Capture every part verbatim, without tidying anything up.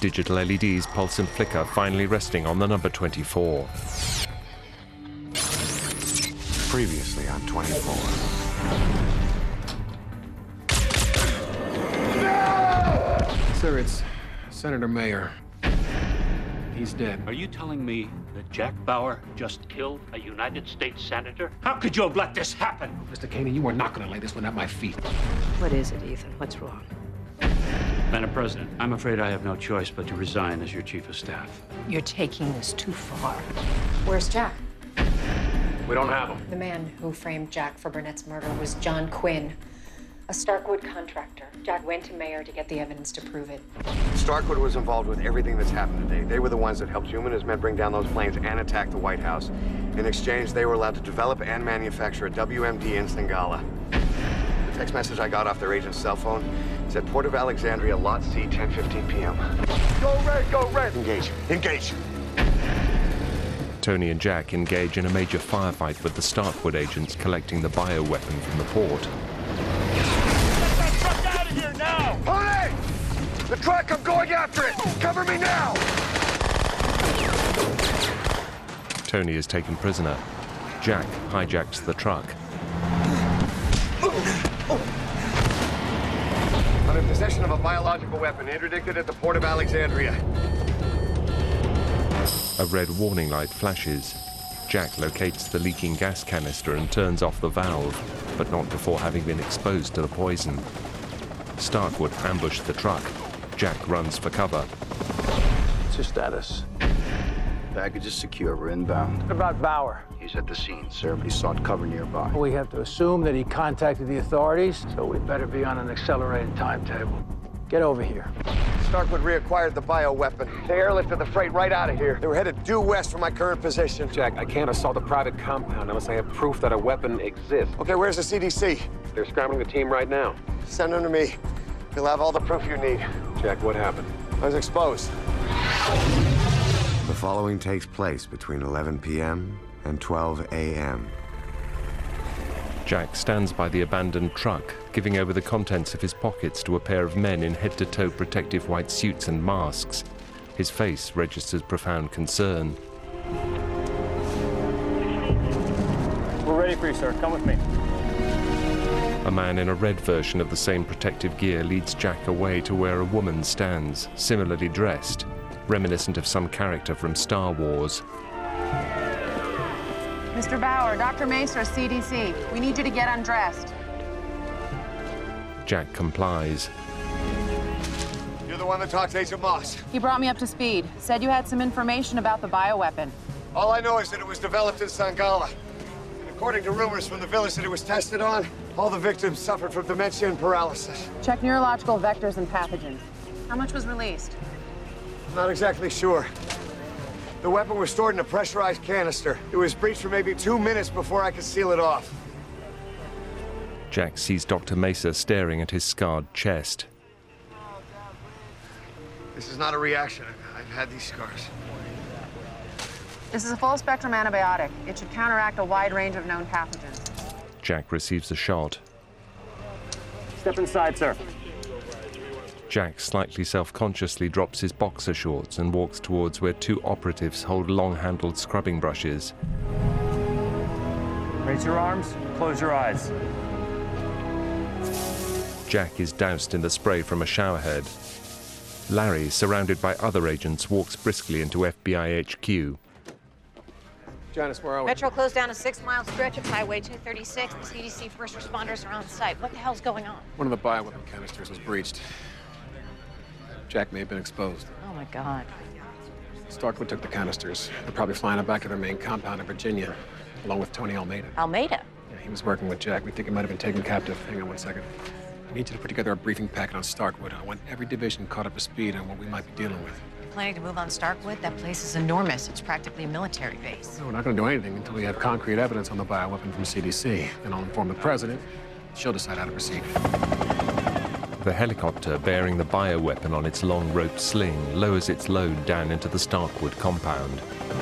Digital L E Ds pulse and flicker, finally resting on the number twenty-four. Previously on twenty-four. Sir, it's Senator Mayer. He's dead. Are you telling me that Jack Bauer just killed a United States senator? How could you have let this happen? Mister Caney, you are not going to lay this one at my feet. What is it, Ethan? What's wrong? Madam President, I'm afraid I have no choice but to resign as your chief of staff. You're taking this too far. Where's Jack? We don't have him. The man who framed Jack for Burnett's murder was John Quinn, a Starkwood contractor. Jack went to Mayer to get the evidence to prove it. Starkwood was involved with everything that's happened today. They were the ones that helped Hume and his men bring down those planes and attack the White House. In exchange, they were allowed to develop and manufacture a W M D in Sangala. The text message I got off their agent's cell phone said Port of Alexandria, Lot C, ten fifteen p m Go red, go red! Engage, engage! Tony and Jack engage in a major firefight with the Starkwood agents collecting the bioweapon from the port. Get that truck out of here now! Honey! The truck, I'm going after it! Cover me now! Tony is taken prisoner. Jack hijacks the truck. I'm in possession of a biological weapon interdicted at the Port of Alexandria. A red warning light flashes. Jack locates the leaking gas canister and turns off the valve, but not before having been exposed to the poison. Starkwood ambushed the truck. Jack runs for cover. What's your status? Baggage is secure. We're inbound. What about Bauer? He's at the scene, sir, but he sought cover nearby. We have to assume that he contacted the authorities, so we better be on an accelerated timetable. Get over here. Starkwood reacquired the bioweapon. They airlifted the freight right out of here. They were headed due west from my current position. Jack, I can't assault a private compound unless I have proof that a weapon exists. Okay, where's the C D C? They're scrambling the team right now. Send them to me. You'll have all the proof you need. Jack, what happened? I was exposed. The following takes place between eleven p m and twelve a m Jack stands by the abandoned truck, giving over the contents of his pockets to a pair of men in head-to-toe protective white suits and masks. His face registers profound concern. We're ready for you, sir. Come with me. A man in a red version of the same protective gear leads Jack away to where a woman stands, similarly dressed, reminiscent of some character from Star Wars. Mister Bauer, Doctor Macer, C D C. We need you to get undressed. Jack complies. You're the one that talked to Agent Moss. He brought me up to speed. Said you had some information about the bioweapon. All I know is that it was developed in Sangala. And according to rumors from the village that it was tested on, all the victims suffered from dementia and paralysis. Check neurological vectors and pathogens. How much was released? Not exactly sure. The weapon was stored in a pressurized canister. It was breached for maybe two minutes before I could seal it off. Jack sees Doctor Mesa staring at his scarred chest. This is not a reaction. I've had these scars. This is a full-spectrum antibiotic. It should counteract a wide range of known pathogens. Jack receives a shot. Step inside, sir. Jack slightly self-consciously drops his boxer shorts and walks towards where two operatives hold long-handled scrubbing brushes. Raise your arms, close your eyes. Jack is doused in the spray from a showerhead. Larry, surrounded by other agents, walks briskly into F B I H Q. Janice, where are we? Metro closed down a six-mile stretch of Highway two thirty-six. The C D C first responders are on site. What the hell's going on? One of the bioweapon canisters was breached. Jack may have been exposed. Oh, my God. Starkwood took the canisters. They're probably flying it back to their main compound in Virginia, along with Tony Almeida. Almeida? Yeah, he was working with Jack. We think he might have been taken captive. Hang on one second. I need you to put together a briefing packet on Starkwood. I want every division caught up to speed on what we might be dealing with. Planning to move on Starkwood? That place is enormous. It's practically a military base. No, we're not going to do anything until we have concrete evidence on the bioweapon from C D C. Then I'll inform the president. She'll decide how to proceed. The helicopter, bearing the bioweapon on its long rope sling, lowers its load down into the Starkwood compound.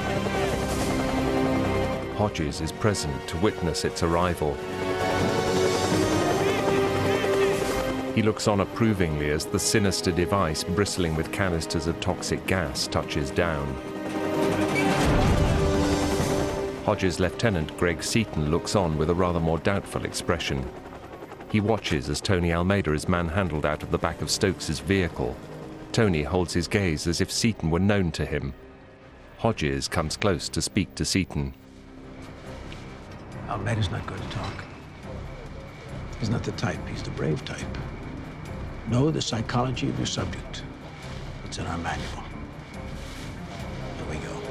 Hodges is present to witness its arrival. He He looks on approvingly as the sinister device bristling with canisters of toxic gas touches down. Hodges' Lieutenant Greg Seaton looks on with a rather more doubtful expression. He watches as Tony Almeida is manhandled out of the back of Stokes' vehicle. Tony holds his gaze as if Seaton were known to him. Hodges comes close to speak to Seaton. Almeida's not going to talk. He's not the type. He's the brave type. Know the psychology of your subject. It's in our manual. Here we go.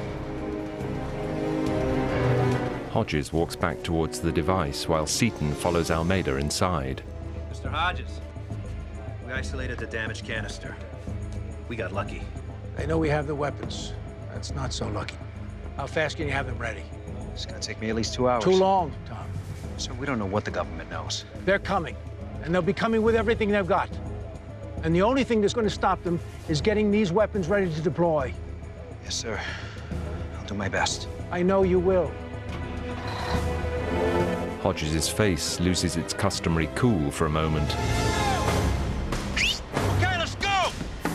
Hodges walks back towards the device while Seaton follows Almeida inside. Mister Hodges, we isolated the damaged canister. We got lucky. They know we have the weapons. That's not so lucky. How fast can you have them ready? It's gonna take me at least two hours. Too long, Tom. Sir, we don't know what the government knows. They're coming, and they'll be coming with everything they've got. And the only thing that's going to stop them is getting these weapons ready to deploy. Yes, sir. I'll do my best. I know you will. Hodges' face loses its customary cool for a moment. Okay, let's go!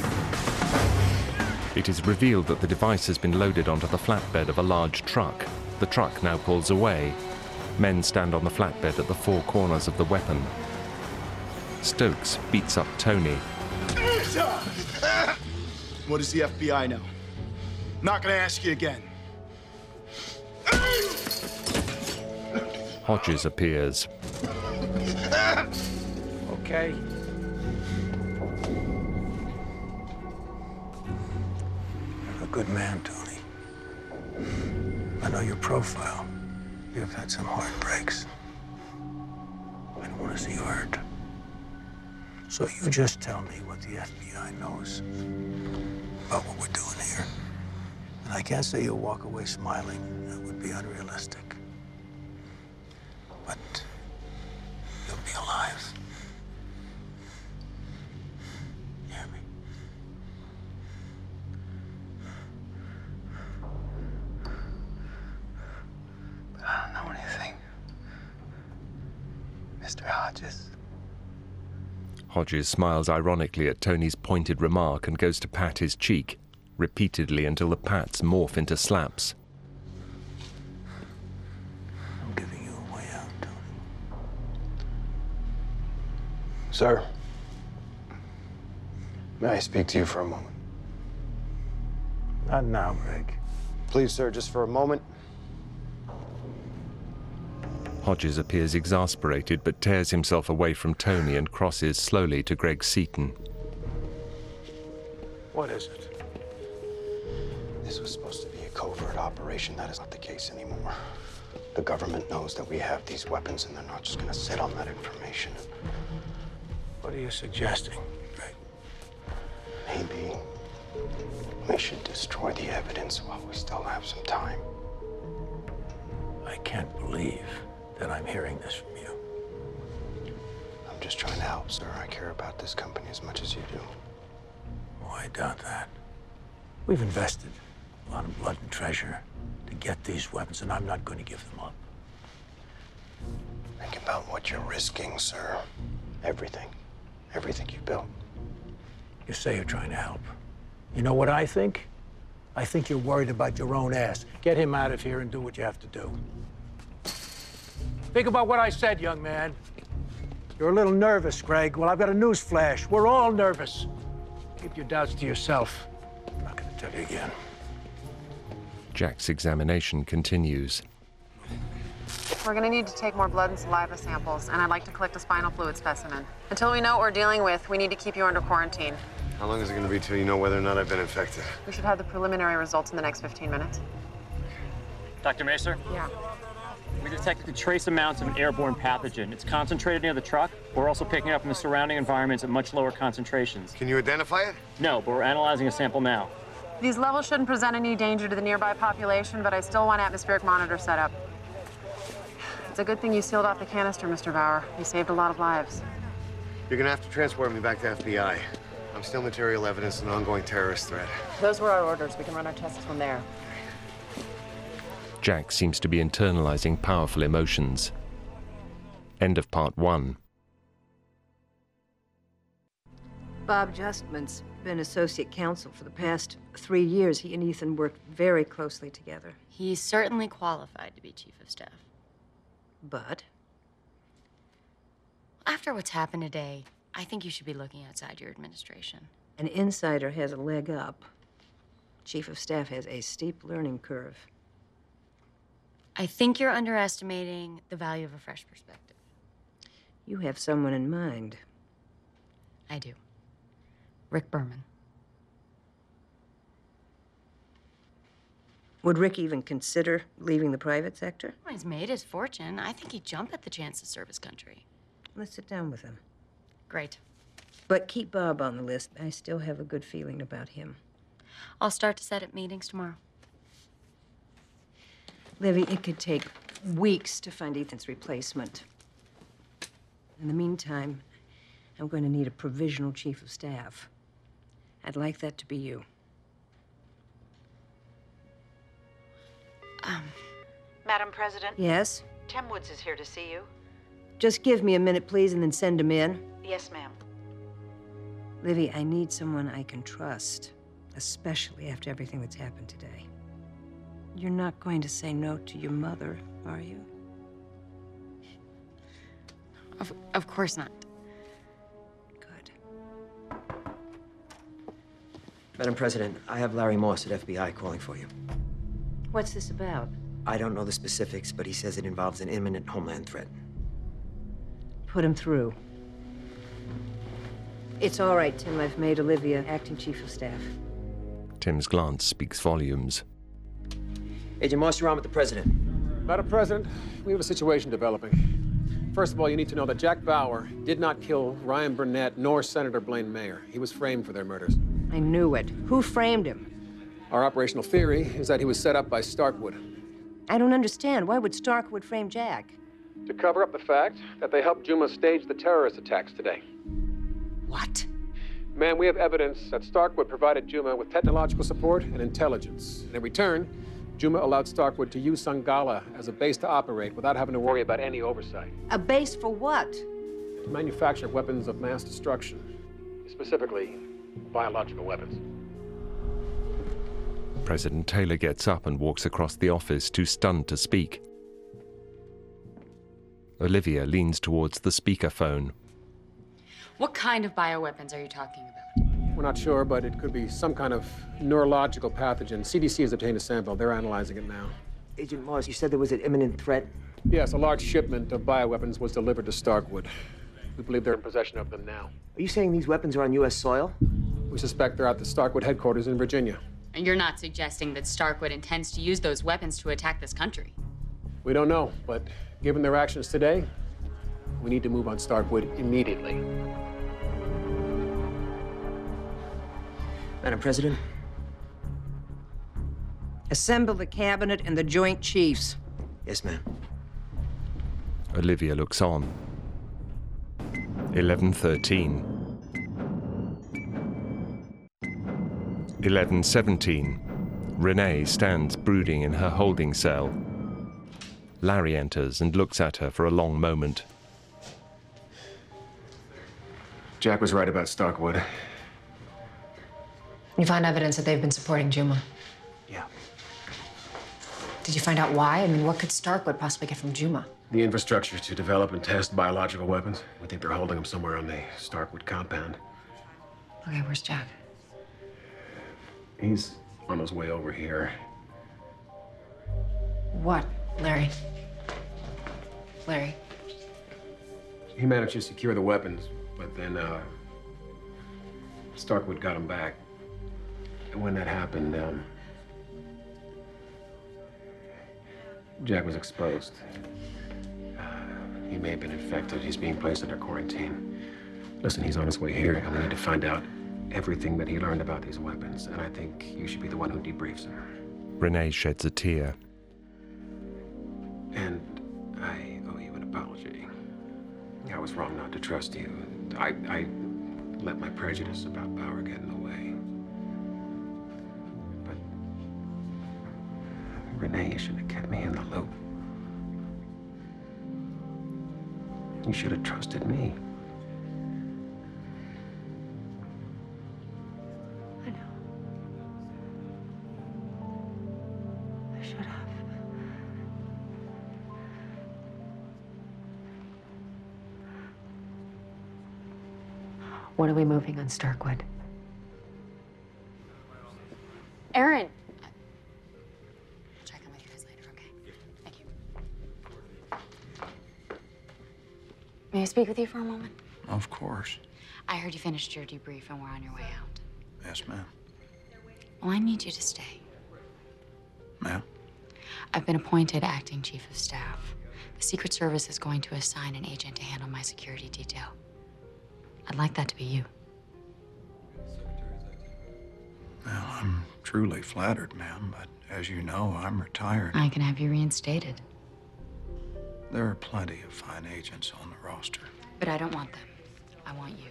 It is revealed that the device has been loaded onto the flatbed of a large truck. The truck now pulls away. Men stand on the flatbed at the four corners of the weapon. Stokes beats up Tony. What does the F B I know? Not gonna ask you again. Hodges appears. Okay. You're a good man, Tony. I know your profile. You've had some heartbreaks. I don't want to see you hurt. So you just tell me what the F B I knows about what we're doing here. And I can't say you'll walk away smiling. That would be unrealistic. But you'll be alive. You hear me? But I don't know anything. Mister Hodges. Hodges smiles ironically at Tony's pointed remark and goes to pat his cheek, repeatedly until the pats morph into slaps. I'm giving you a way out, Tony. Sir, may I speak to you for a moment? Not now, Greg. Please, sir, just for a moment. Hodges appears exasperated but tears himself away from Tony and crosses slowly to Greg Seaton. What is it? This was supposed to be a covert operation. That is not the case anymore. The government knows that we have these weapons, and they're not just going to sit on that information. What are you suggesting, Greg? Maybe we should destroy the evidence while we still have some time. I can't believe that I'm hearing this from you. I'm just trying to help, sir. I care about this company as much as you do. Oh, I doubt that. We've invested a lot of blood and treasure to get these weapons, and I'm not going to give them up. Think about what you're risking, sir. Everything. Everything you built. You say you're trying to help. You know what I think? I think you're worried about your own ass. Get him out of here and do what you have to do. Think about what I said, young man. You're a little nervous, Greg. Well, I've got a news flash. We're all nervous. Keep your doubts to yourself. I'm not going to tell you again. Jack's examination continues. We're gonna need to take more blood and saliva samples, and I'd like to collect a spinal fluid specimen. Until we know what we're dealing with, we need to keep you under quarantine. How long is it gonna be till you know whether or not I've been infected? We should have the preliminary results in the next fifteen minutes. Doctor Macer? Yeah. We detected trace amounts of an airborne pathogen. It's concentrated near the truck. We're also picking it up in the surrounding environments at much lower concentrations. Can you identify it? No, but we're analyzing a sample now. These levels shouldn't present any danger to the nearby population, but I still want atmospheric monitor set up. It's a good thing you sealed off the canister, Mister Bauer. You saved a lot of lives. You're gonna have to transport me back to F B I. I'm still material evidence of an ongoing terrorist threat. Those were our orders. We can run our tests from there. Jack seems to be internalizing powerful emotions. End of part one. Bob Justman's been associate counsel for the past three years. He and Ethan worked very closely together. He's certainly qualified to be chief of staff. But? After what's happened today, I think you should be looking outside your administration. An insider has a leg up. Chief of staff has a steep learning curve. I think you're underestimating the value of a fresh perspective. You have someone in mind. I do. Rick Berman. Would Rick even consider leaving the private sector? Well, he's made his fortune. I think he'd jump at the chance to serve his country. Let's sit down with him. Great. But keep Bob on the list. I still have a good feeling about him. I'll start to set up meetings tomorrow. Livy, it could take weeks to find Ethan's replacement. In the meantime, I'm going to need a provisional chief of staff. I'd like that to be you. Um. Madam President? Yes? Tim Woods is here to see you. Just give me a minute, please, and then send him in. Yes, ma'am. Livy, I need someone I can trust, especially after everything that's happened today. You're not going to say no to your mother, are you? Of, of course not. Good. Madam President, I have Larry Moss at F B I calling for you. What's this about? I don't know the specifics, but he says it involves an imminent homeland threat. Put him through. It's all right, Tim. I've made Olivia acting chief of staff. Tim's glance speaks volumes. Agent Moss, you're on with the president. Madam President, we have a situation developing. First of all, you need to know that Jack Bauer did not kill Ryan Burnett nor Senator Blaine Mayer. He was framed for their murders. I knew it. Who framed him? Our operational theory is that he was set up by Starkwood. I don't understand. Why would Starkwood frame Jack? To cover up the fact that they helped Juma stage the terrorist attacks today. What? Ma'am, we have evidence that Starkwood provided Juma with technological support and intelligence. And in return, Juma allowed Starkwood to use Sangala as a base to operate without having to worry about any oversight. A base for what? To manufacture weapons of mass destruction. Specifically, biological weapons. President Taylor gets up and walks across the office, too stunned to speak. Olivia leans towards the speakerphone. What kind of bioweapons are you talking about? We're not sure, but it could be some kind of neurological pathogen. C D C has obtained a sample. They're analyzing it now. Agent Moss, you said there was an imminent threat? Yes, a large shipment of bioweapons was delivered to Starkwood. We believe they're in possession of them now. Are you saying these weapons are on U S soil? We suspect they're at the Starkwood headquarters in Virginia. And you're not suggesting that Starkwood intends to use those weapons to attack this country? We don't know, but given their actions today, we need to move on Starkwood immediately. Madam President? Assemble the cabinet and the Joint Chiefs. Yes, ma'am. Olivia looks on. eleven thirteen. eleven seventeen. Renee stands brooding in her holding cell. Larry enters and looks at her for a long moment. Jack was right about Starkwood. You found evidence that they've been supporting Juma. Yeah. Did you find out why? I mean, what could Starkwood possibly get from Juma? The infrastructure to develop and test biological weapons. We think they're holding them somewhere on the Starkwood compound. Okay, where's Jack? He's on his way over here. What, Larry? Larry? He managed to secure the weapons, but then, uh, Starkwood got him back. And when that happened, um, Jack was exposed. Uh, he may have been infected. He's being placed under quarantine. Listen, he's on his way here, and we need to find out everything that he learned about these weapons, and I think you should be the one who debriefs him. Renee sheds a tear. And I owe you an apology. I was wrong not to trust you. I, I let my prejudice about Bauer get in the way. But Renee, you should have kept me in the loop. You should have trusted me. When are we moving on Starkwood? Aaron! I'll check in with you guys later, okay? Thank you. May I speak with you for a moment? Of course. I heard you finished your debrief and we're on your way out. Yes, ma'am. Well, I need you to stay. Ma'am? I've been appointed acting chief of staff. The Secret Service is going to assign an agent to handle my security detail. I'd like that to be you. Well, I'm truly flattered, ma'am, but as you know, I'm retired. I can have you reinstated. There are plenty of fine agents on the roster. But I don't want them. I want you.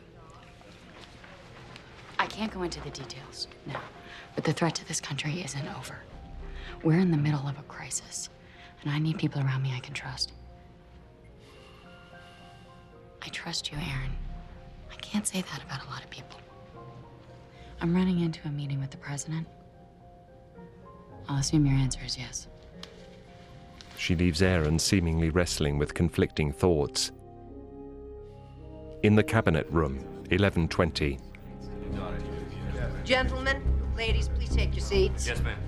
I can't go into the details now, but the threat to this country isn't over. We're in the middle of a crisis, and I need people around me I can trust. I trust you, Aaron. I can't say that about a lot of people. I'm running into a meeting with the president. I'll assume your answer is yes. She leaves Aaron seemingly wrestling with conflicting thoughts. In the cabinet room, eleven twenty. Gentlemen, ladies, please take your seats. Yes, ma'am.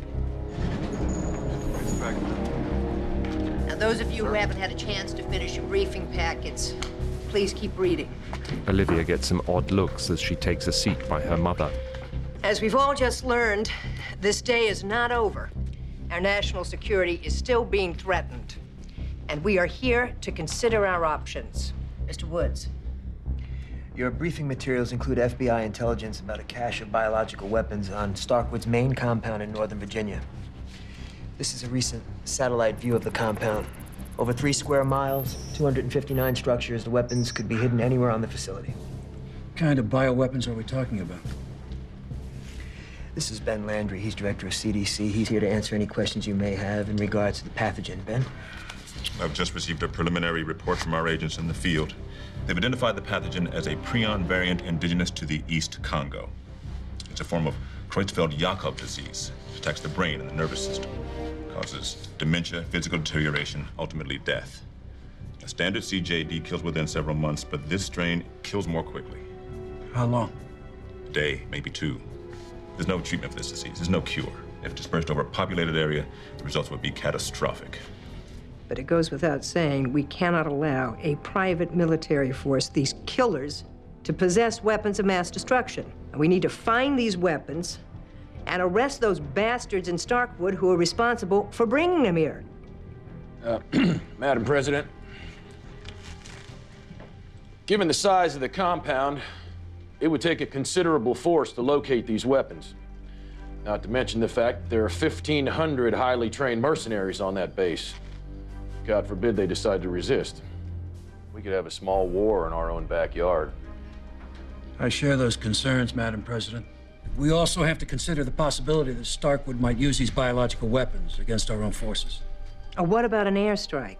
Now, those of you who haven't had a chance to finish your briefing packets, please keep reading. Olivia gets some odd looks as she takes a seat by her mother. As we've all just learned, this day is not over. Our national security is still being threatened. And we are here to consider our options. Mister Woods. Your briefing materials include F B I intelligence about a cache of biological weapons on Starkwood's main compound in Northern Virginia. This is a recent satellite view of the compound. Over three square miles, two hundred fifty-nine structures, the weapons could be hidden anywhere on the facility. What kind of bioweapons are we talking about? This is Ben Landry. He's director of C D C. He's here to answer any questions you may have in regards to the pathogen. Ben? I've just received a preliminary report from our agents in the field. They've identified the pathogen as a prion variant indigenous to the East Congo. It's a form of Creutzfeldt-Jakob disease. It attacks the brain and the nervous system. Causes dementia, physical deterioration, ultimately death. A standard C J D kills within several months, but this strain kills more quickly. How long? A day, maybe two. There's no treatment for this disease. There's no cure. If dispersed over a populated area, the results would be catastrophic. But it goes without saying, we cannot allow a private military force, these killers, to possess weapons of mass destruction. And we need to find these weapons and arrest those bastards in Starkwood who are responsible for bringing them here. Uh, Madam President, given the size of the compound, it would take a considerable force to locate these weapons. Not to mention the fact that there are fifteen hundred highly trained mercenaries on that base. God forbid they decide to resist. We could have a small war in our own backyard. I share those concerns, Madam President. We also have to consider the possibility that Starkwood might use these biological weapons against our own forces. Uh, what about an airstrike?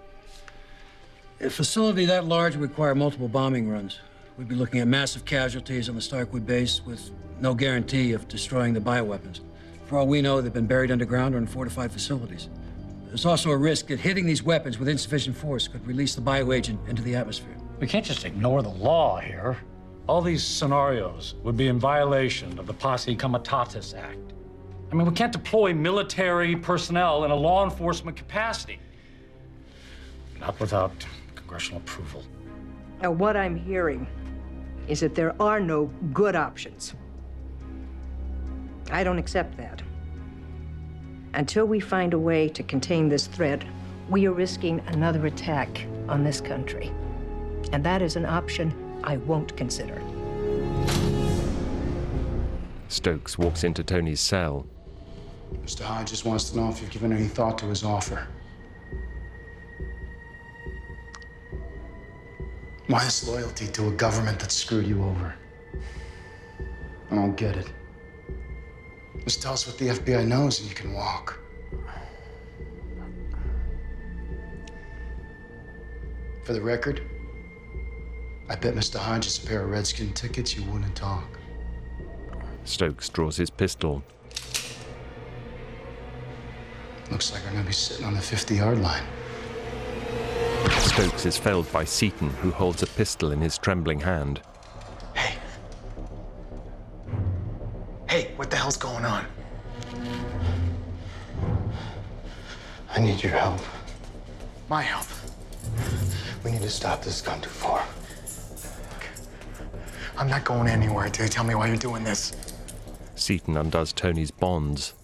A facility that large would require multiple bombing runs. We'd be looking at massive casualties on the Starkwood base with no guarantee of destroying the bioweapons. For all we know, they've been buried underground or in fortified facilities. There's also a risk that hitting these weapons with insufficient force could release the bioagent into the atmosphere. We can't just ignore the law here. All these scenarios would be in violation of the Posse Comitatus Act. I mean, we can't deploy military personnel in a law enforcement capacity. Not without congressional approval. Now, what I'm hearing is that there are no good options. I don't accept that. Until we find a way to contain this threat, we are risking another attack on this country. And that is an option I won't consider. Stokes walks into Tony's cell. Mister Hodges wants to know if you've given any thought to his offer. Why this loyalty to a government that screwed you over? I don't get it. Just tell us what the F B I knows and you can walk. For the record, I bet Mister Hodges a pair of Redskin tickets you wouldn't talk. Stokes draws his pistol. Looks like we're gonna be sitting on the fifty-yard line. Stokes is felled by Seaton, who holds a pistol in his trembling hand. hell's going on? I need your help. My help? We need to stop this. It's gone too far. I'm not going anywhere until you tell me why you're doing this. Seaton undoes Tony's bonds.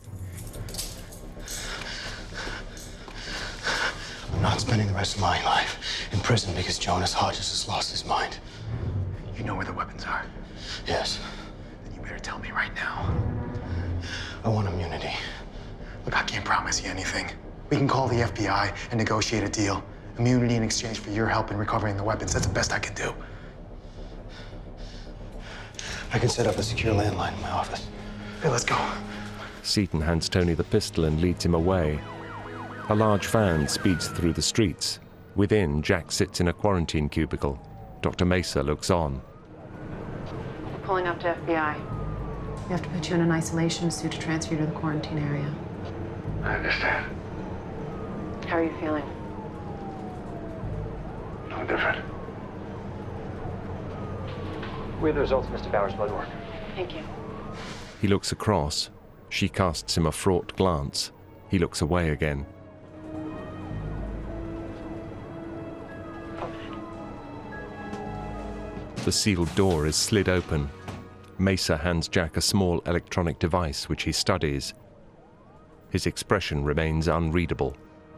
I'm not spending the rest of my life in prison because Jonas Hodges has lost his mind. You know where the weapons are? Yes. Then you better tell me right now. I want immunity. Look, I can't promise you anything. We can call the F B I and negotiate a deal. Immunity in exchange for your help in recovering the weapons. That's the best I can do. I can set up a secure landline in my office. Hey, let's go. Seaton hands Tony the pistol and leads him away. A large van speeds through the streets. Within, Jack sits in a quarantine cubicle. Doctor Mesa looks on. Pulling up to F B I. We have to put you in an isolation suit to transfer you to the quarantine area. I understand. How are you feeling? No different. We have the results of Mister Bauer's blood work. Thank you. He looks across. She casts him a fraught glance. He looks away again. The sealed door is slid open. Mesa hands Jack a small electronic device which he studies. His expression remains unreadable.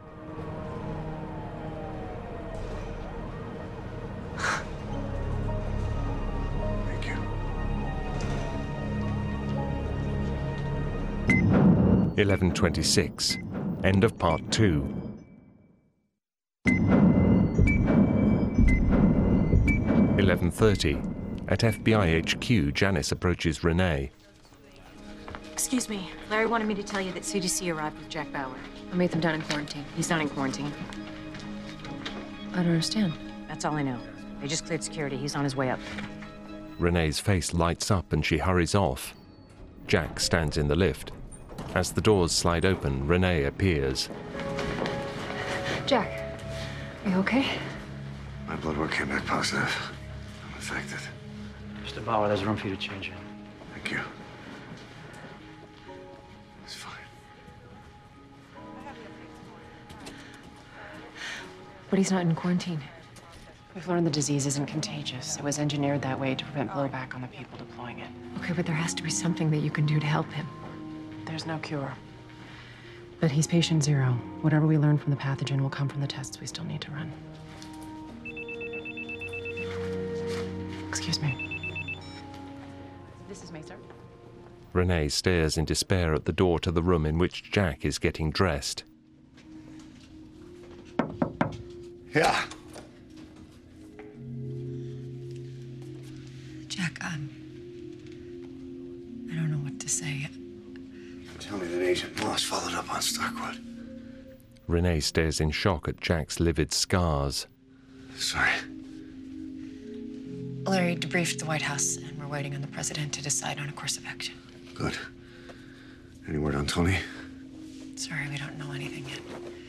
Thank you. eleven twenty-six. End of part two. eleven thirty. At F B I H Q, Janice approaches Renee. Excuse me. Larry wanted me to tell you that C D C arrived with Jack Bauer. I made them down in quarantine. He's not in quarantine. I don't understand. That's all I know. They just cleared security. He's on his way up. Renee's face lights up and she hurries off. Jack stands in the lift. As the doors slide open, Renee appears. Jack, are you okay? My blood work came back positive. I'm infected. Mister Bauer, there's room for you to change in. Thank you. It's fine. But he's not in quarantine. We've learned the disease isn't contagious. It was engineered that way to prevent blowback on the people deploying it. Okay, but there has to be something that you can do to help him. There's no cure. But he's patient zero. Whatever we learn from the pathogen will come from the tests we still need to run. Excuse me. This is Mesa. Renee stares in despair at the door to the room in which Jack is getting dressed. Yeah. Jack, um, I don't know what to say. Tell me that Agent Moss followed up on Starkwood. Renee stares in shock at Jack's livid scars. Sorry. Larry debriefed the White House, and we're waiting on the president to decide on a course of action. Good. Any word on Tony? Sorry, we don't know anything yet.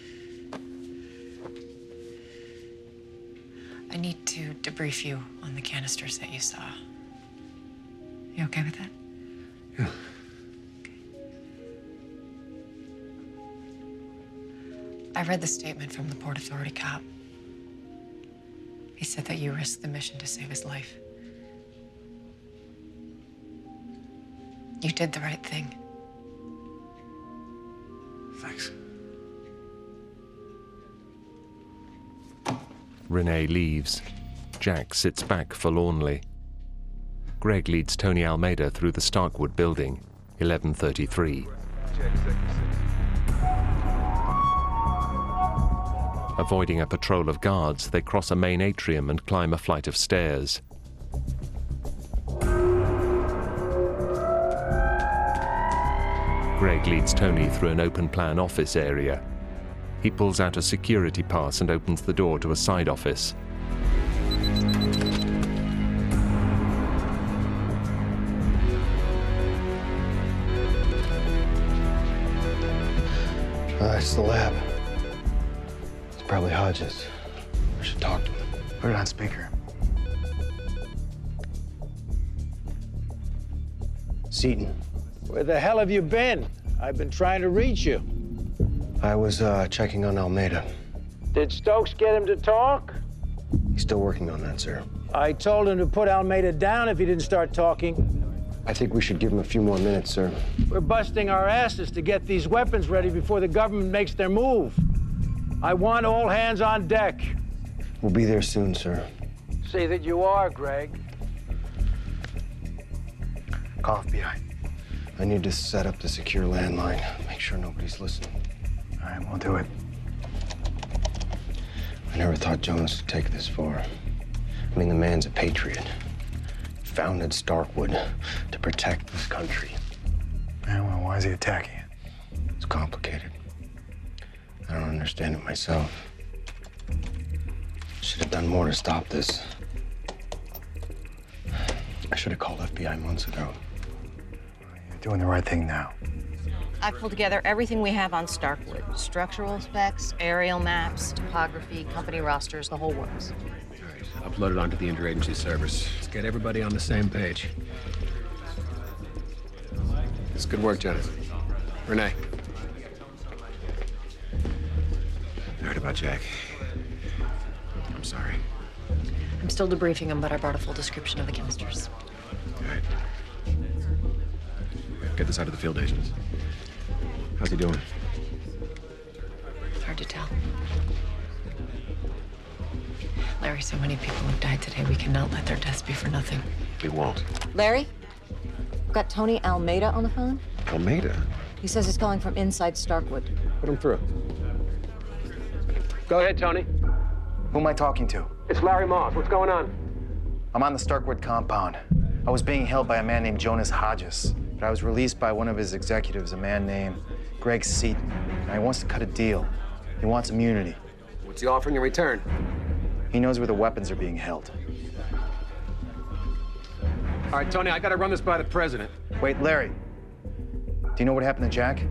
I need to debrief you on the canisters that you saw. You okay with that? Yeah. I read the statement from the Port Authority cop. He said that you risked the mission to save his life. You did the right thing. Thanks. Renee leaves. Jack sits back forlornly. Greg leads Tony Almeida through the Starkwood building, eleven thirty-three. Avoiding a patrol of guards, they cross a main atrium and climb a flight of stairs. Greg leads Tony through an open-plan office area. He pulls out a security pass and opens the door to a side office. Uh, it's the lab. It's probably Hodges. I should talk to him. Put it on speaker. Seaton, Where the hell have you been? I've been trying to reach you. I was uh, checking on Almeida. Did Stokes get him to talk? He's still working on that, sir. I told him to put Almeida down if he didn't start talking. I think we should give him a few more minutes, sir. We're busting our asses to get these weapons ready before the government makes their move. I want all hands on deck. We'll be there soon, sir. Say that you are, Greg. Call F B I. I need to set up the secure landline. Make sure nobody's listening. All right, we'll do it. I never thought Jonas would take this far. I mean, the man's a patriot. Founded Starkwood to protect this country. Yeah, well, why is he attacking it? It's complicated. I don't understand it myself. Should have done more to stop this. I should have called F B I months ago. You're doing the right thing now. I've pulled together everything we have on Starkwood. Structural specs, aerial maps, topography, company rosters, the whole works. Upload it onto the interagency servers. Let's get everybody on the same page. It's good work, Jonas. Renee. I heard about Jack. I'm sorry. I'm still debriefing him, but I brought a full description of the canisters. All right. Get this out of the field agents. How's he doing? Hard to tell. Larry, so many people have died today. We cannot let their deaths be for nothing. We won't. Larry? We've got Tony Almeida on the phone. Almeida? He says he's calling from inside Starkwood. Put him through. Go ahead, Tony. Who am I talking to? It's Larry Moss. What's going on? I'm on the Starkwood compound. I was being held by a man named Jonas Hodges, but I was released by one of his executives, a man named Greg Seaton. Now, he wants to cut a deal. He wants immunity. What's he offering in return? He knows where the weapons are being held. All right, Tony, I gotta run this by the president. Wait, Larry. Do you know what happened to Jack?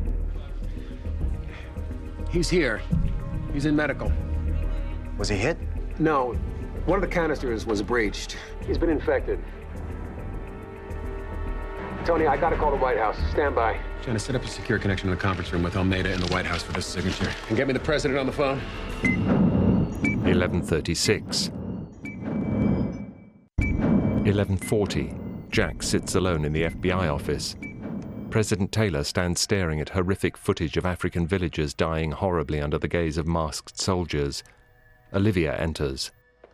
He's here. He's in medical. Was he hit? No. One of the canisters was breached. He's been infected. Tony, I gotta call the White House. Stand by. Jenna, set up a secure connection in the conference room with Almeida in the White House for this signature. And get me the president on the phone. eleven thirty-six. eleven forty. Jack sits alone in the F B I office. President Taylor stands staring at horrific footage of African villagers dying horribly under the gaze of masked soldiers. Olivia enters.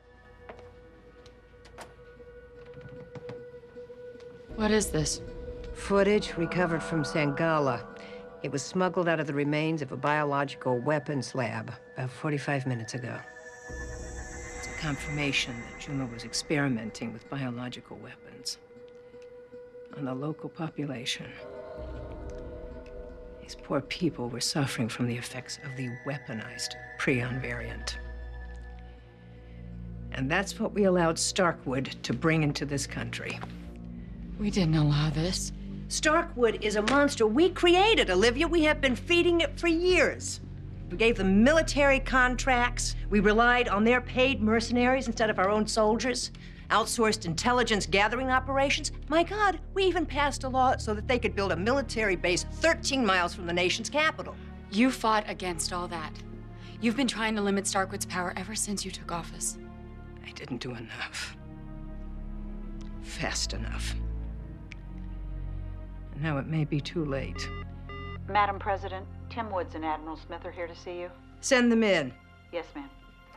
What is this? Footage recovered from Sangala. It was smuggled out of the remains of a biological weapons lab about forty-five minutes ago. It's a confirmation that Juma was experimenting with biological weapons on the local population. These poor people were suffering from the effects of the weaponized Prion variant. And that's what we allowed Starkwood to bring into this country. We didn't allow this. Starkwood is a monster we created, Olivia. We have been feeding it for years. We gave them military contracts. We relied on their paid mercenaries instead of our own soldiers. Outsourced intelligence gathering operations. My God, we even passed a law so that they could build a military base thirteen miles from the nation's capital. You fought against all that. You've been trying to limit Starkwood's power ever since you took office. I didn't do enough. Fast enough. And now it may be too late. Madam President, Tim Woods and Admiral Smith are here to see you. Send them in. Yes, ma'am.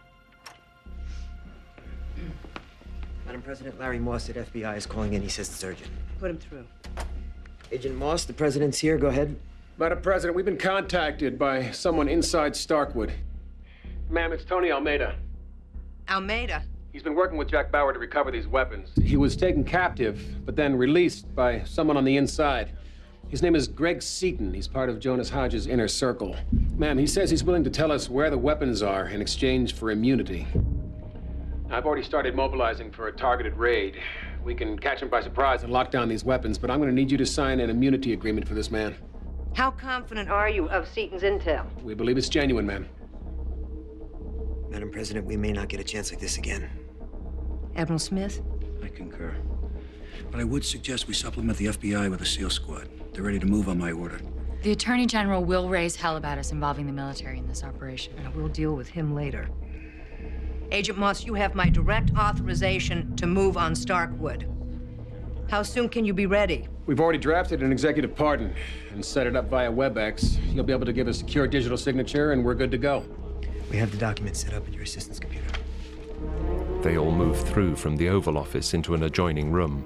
Madam President, Larry Moss at F B I is calling in. He says it's urgent. Put him through. Agent Moss, the president's here. Go ahead. Madam President, we've been contacted by someone inside Starkwood. Ma'am, it's Tony Almeida. Almeida? He's been working with Jack Bauer to recover these weapons. He was taken captive, but then released by someone on the inside. His name is Greg Seaton. He's part of Jonas Hodges' inner circle. Ma'am, he says he's willing to tell us where the weapons are in exchange for immunity. I've already started mobilizing for a targeted raid. We can catch him by surprise and lock down these weapons, but I'm going to need you to sign an immunity agreement for this man. How confident are you of Seaton's intel? We believe it's genuine, ma'am. Madam President, we may not get a chance like this again. Admiral Smith? I concur. But I would suggest we supplement the F B I with a SEAL squad. They're ready to move on my order. The Attorney General will raise hell about us involving the military in this operation. And we'll deal with him later. Agent Moss, you have my direct authorization to move on Starkwood. How soon can you be ready? We've already drafted an executive pardon and set it up via WebEx. You'll be able to give a secure digital signature, and we're good to go. We have the document set up at your assistant's computer. They all move through from the Oval Office into an adjoining room.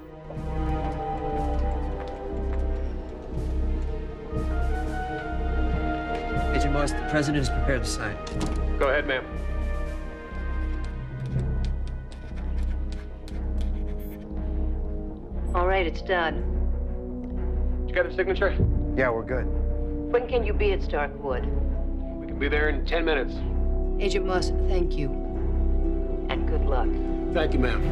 Agent Moss, the president is prepared to sign. Go ahead, ma'am. All right, it's done. Did you get a signature? Yeah, we're good. When can you be at Starkwood? We can be there in ten minutes. Agent Moss, thank you. And good luck. Thank you, ma'am.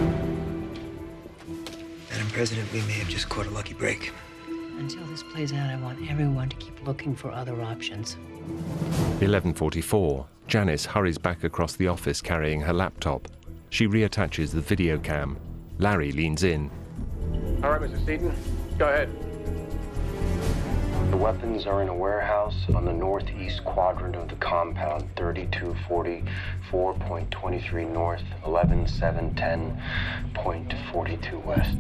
Madam President, we may have just caught a lucky break. Until this plays out, I want everyone to keep looking for other options. eleven forty-four. Janice hurries back across the office carrying her laptop. She reattaches the video cam. Larry leans in. All right, Mister Seaton, go ahead. The weapons are in a warehouse on the northeast quadrant of the compound, thirty-two forty-four point two three north, eleven seven ten point four two west.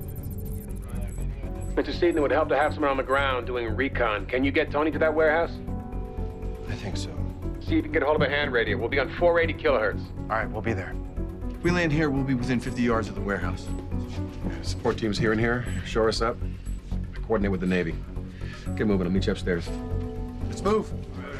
Mister Seaton, it would help to have someone on the ground doing recon. Can you get Tony to that warehouse? I think so. See if you can get hold of a hand radio. We'll be on four eighty kilohertz. All right, we'll be there. If we land here, we'll be within fifty yards of the warehouse. Support teams here and here. Shore us up. Coordinate with the Navy. Get moving. I'll meet you upstairs. Let's move.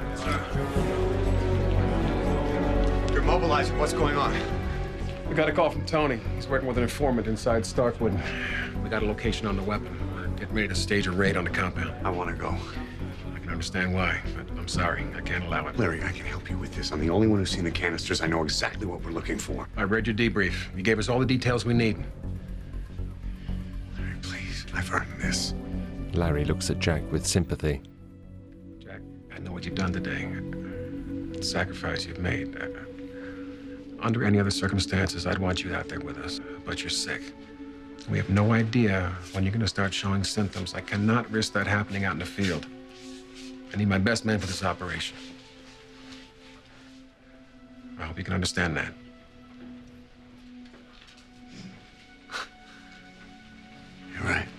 You're mobilizing. What's going on? We got a call from Tony. He's working with an informant inside Starkwood. We got a location on the weapon. We're getting ready to stage a raid on the compound. I want to go. I can understand why, but I'm sorry. I can't allow it. Larry, I can help you with this. I'm the only one who's seen the canisters. I know exactly what we're looking for. I read your debrief. You gave us all the details we need. Larry, please. I've earned this. Larry looks at Jack with sympathy. Jack, I know what you've done today. The sacrifice you've made. Uh, under any other circumstances, I'd want you out there with us. But you're sick. We have no idea when you're going to start showing symptoms. I cannot risk that happening out in the field. I need my best man for this operation. I hope you can understand that. You're right.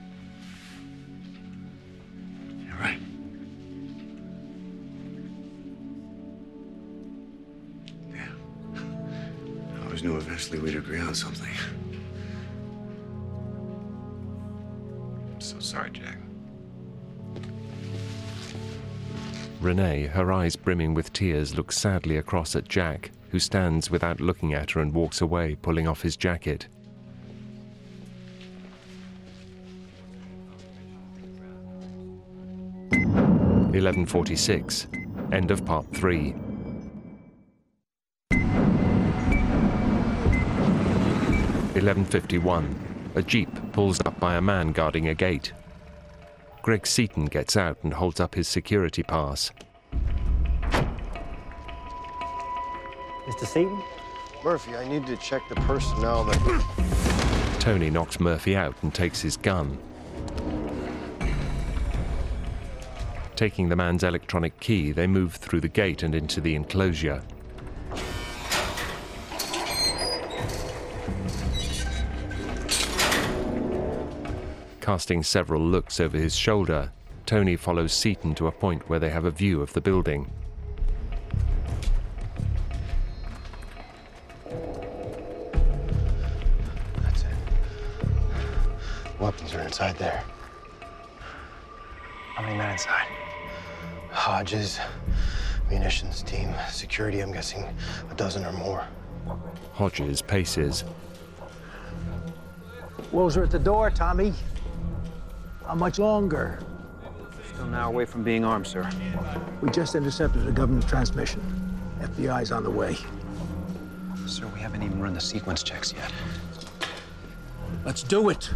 You're right. Yeah. I always knew eventually we'd agree on something. I'm so sorry, Jack. Renee, her eyes brimming with tears, looks sadly across at Jack, who stands without looking at her and walks away, pulling off his jacket. eleven forty-six. End of part three. eleven fifty-one. A jeep pulls up by a man guarding a gate. Greg Seaton gets out and holds up his security pass. Mister Seaton? Murphy, I need to check the personnel that... Tony knocks Murphy out and takes his gun. Taking the man's electronic key, they move through the gate and into the enclosure. Casting several looks over his shoulder, Tony follows Seaton to a point where they have a view of the building. That's it. Weapons are inside there. How many men inside? Hodges, munitions team, security, I'm guessing a dozen or more. Hodges paces. Wolves are at the door, Tommy. How much longer? Still an hour away from being armed, sir. We just intercepted a government transmission. F B I's on the way. Sir, we haven't even run the sequence checks yet. Let's do it.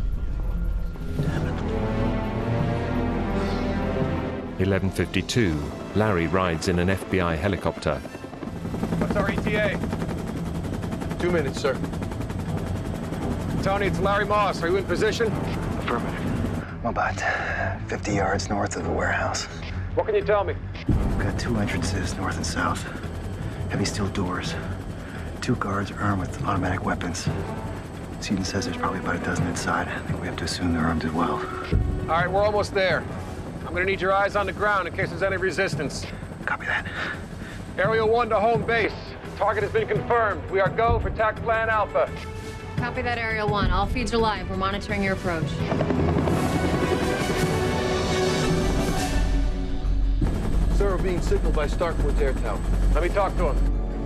eleven fifty-two. Larry rides in an F B I helicopter. What's our E T A? Two minutes, sir. Tony, it's Larry Moss. Are you in position? Affirmative. I'm about fifty yards north of the warehouse. What can you tell me? We've got two entrances, north and south. Heavy steel doors. Two guards armed with automatic weapons. Seaton says there's probably about a dozen inside. I think we have to assume they're armed as well. All right, we're almost there. I'm gonna need your eyes on the ground in case there's any resistance. Copy that. Aerial one to home base. Target has been confirmed. We are go for tac plan Alpha. Copy that, Aerial one. All feeds are live. We're monitoring your approach. Sir, we're being signaled by Starkwood's air tower. Let me talk to him.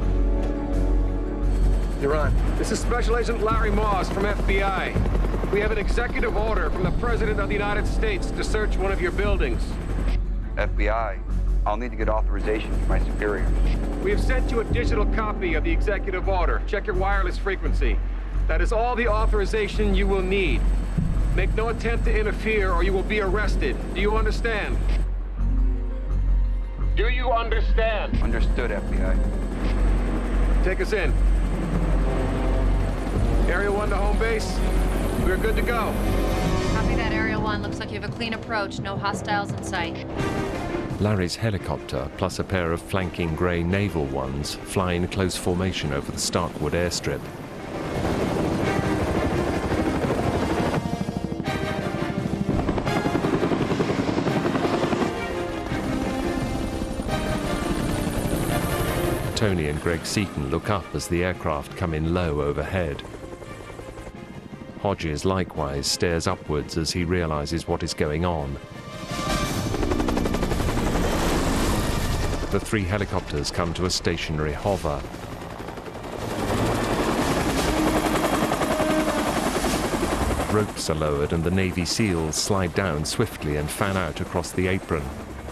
You're on. This is Special Agent Larry Moss from F B I. We have an executive order from the President of the United States to search one of your buildings. F B I, I'll need to get authorization from my superiors. We have sent you a digital copy of the executive order. Check your wireless frequency. That is all the authorization you will need. Make no attempt to interfere or you will be arrested. Do you understand? Do you understand? Understood, F B I. Take us in. Area one to home base. We're good to go. Copy that, Aerial one. Looks like you have a clean approach. No hostiles in sight. Larry's helicopter, plus a pair of flanking grey naval ones, fly in close formation over the Starkwood airstrip. Tony and Greg Seaton look up as the aircraft come in low overhead. Hodges likewise stares upwards as he realizes what is going on. The three helicopters come to a stationary hover. Ropes are lowered and the Navy SEALs slide down swiftly and fan out across the apron.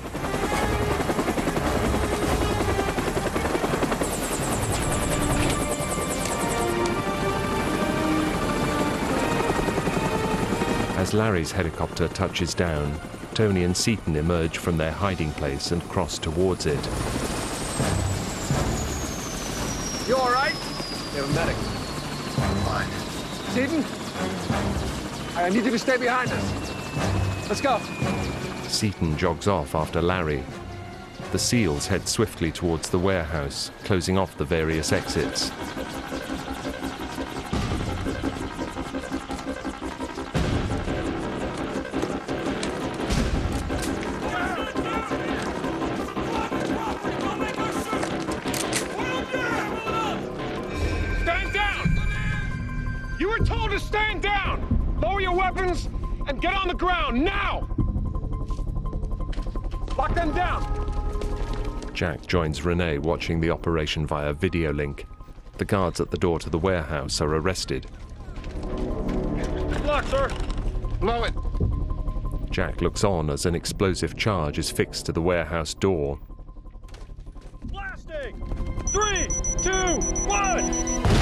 As Larry's helicopter touches down, Tony and Seaton emerge from their hiding place and cross towards it. You all right? We have a medic. Fine. Seaton? I need you to stay behind us. Let's go. Seaton jogs off after Larry. The SEALs head swiftly towards the warehouse, closing off the various exits. And get on the ground, now! Lock them down! Jack joins Renee watching the operation via video link. The guards at the door to the warehouse are arrested. Good luck, sir! Blow it! Jack looks on as an explosive charge is fixed to the warehouse door. Blasting! Three, two, one!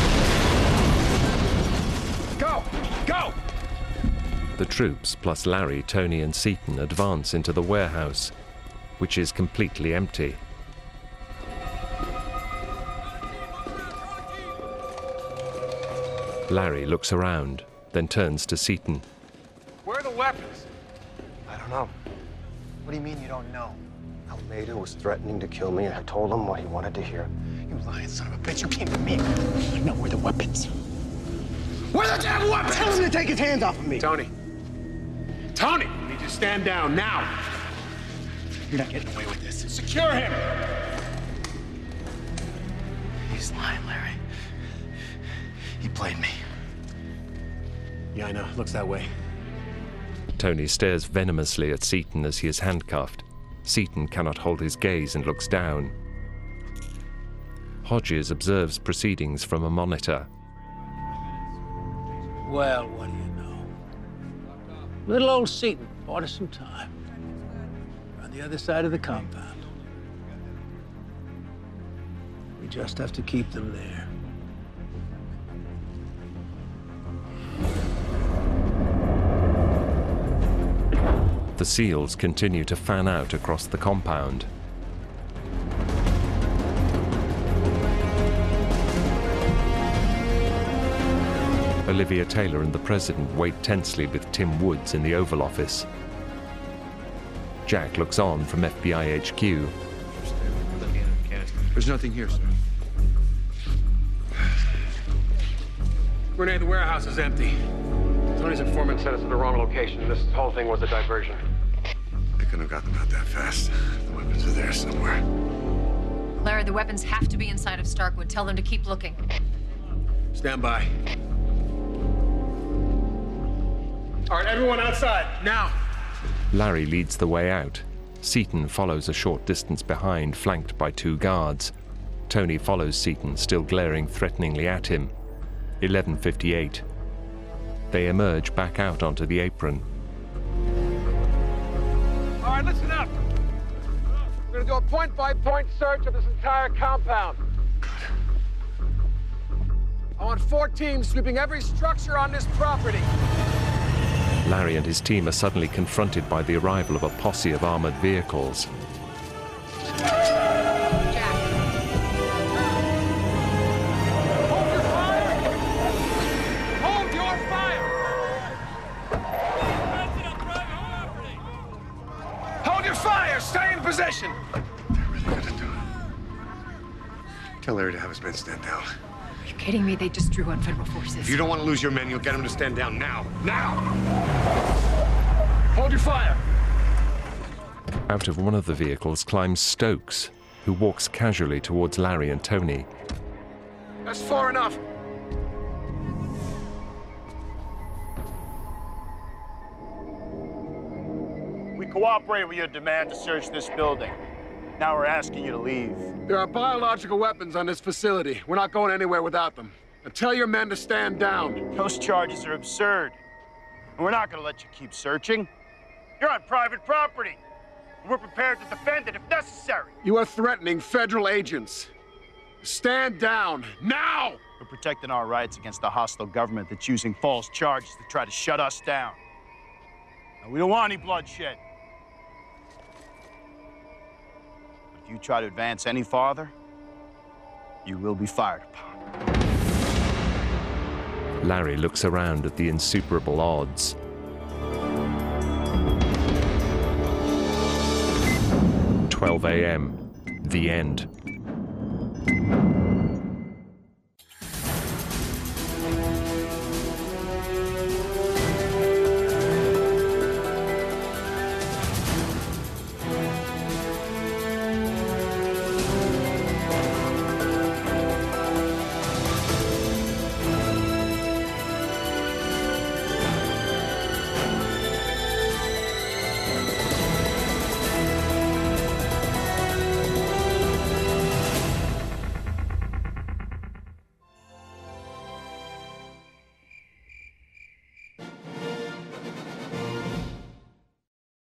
Go! Go! The troops, plus Larry, Tony and Seaton, advance into the warehouse, which is completely empty. Larry looks around, then turns to Seaton. Where are the weapons? I don't know. What do you mean you don't know? Almeida was threatening to kill me, and I told him what he wanted to hear. You lying son of a bitch. You came to me. I know where the weapons. Where the damn weapons? Tell him to take his hands off of me. Tony. Tony! I need you to stand down now. You're not getting away with this. Secure him! He's lying, Larry. He played me. Yeah, I know. Looks that way. Tony stares venomously at Seaton as he is handcuffed. Seaton cannot hold his gaze and looks down. Hodges observes proceedings from a monitor. Well, what do you know? Little old Seaton bought us some time. On the other side of the compound. We just have to keep them there. The SEALs continue to fan out across the compound. A Olivia Taylor and the president wait tensely with Tim Woods in the Oval Office. Jack looks on from F B I H Q. There's nothing here, sir. Renee, the warehouse is empty. Tony's informant sent us to the wrong location. This whole thing was a diversion. They couldn't have gotten them out that fast. The weapons are there somewhere. Larry, the weapons have to be inside of Starkwood. Tell them to keep looking. Stand by. All right, everyone outside, now. Larry leads the way out. Seaton follows a short distance behind, flanked by two guards. Tony follows Seaton, still glaring threateningly at him. eleven fifty-eight. They emerge back out onto the apron. All right, listen up. We're gonna do a point-by-point search of this entire compound. I want four teams sweeping every structure on this property. Larry and his team are suddenly confronted by the arrival of a posse of armored vehicles. Position. They're really good at doing it. Tell Larry to have his men stand down. Are you kidding me? They just drew on federal forces. If you don't want to lose your men, you'll get them to stand down now. Now! Hold your fire! Out of one of the vehicles climbs Stokes, who walks casually towards Larry and Tony. That's far enough. Cooperate with your demand to search this building. Now we're asking you to leave. There are biological weapons on this facility. We're not going anywhere without them. Now tell your men to stand down. Those charges are absurd. And we're not going to let you keep searching. You're on private property. And we're prepared to defend it if necessary. You are threatening federal agents. Stand down, now! We're protecting our rights against a hostile government that's using false charges to try to shut us down. Now, we don't want any bloodshed. If you try to advance any farther, you will be fired upon. Larry looks around at the insuperable odds. twelve a m The end.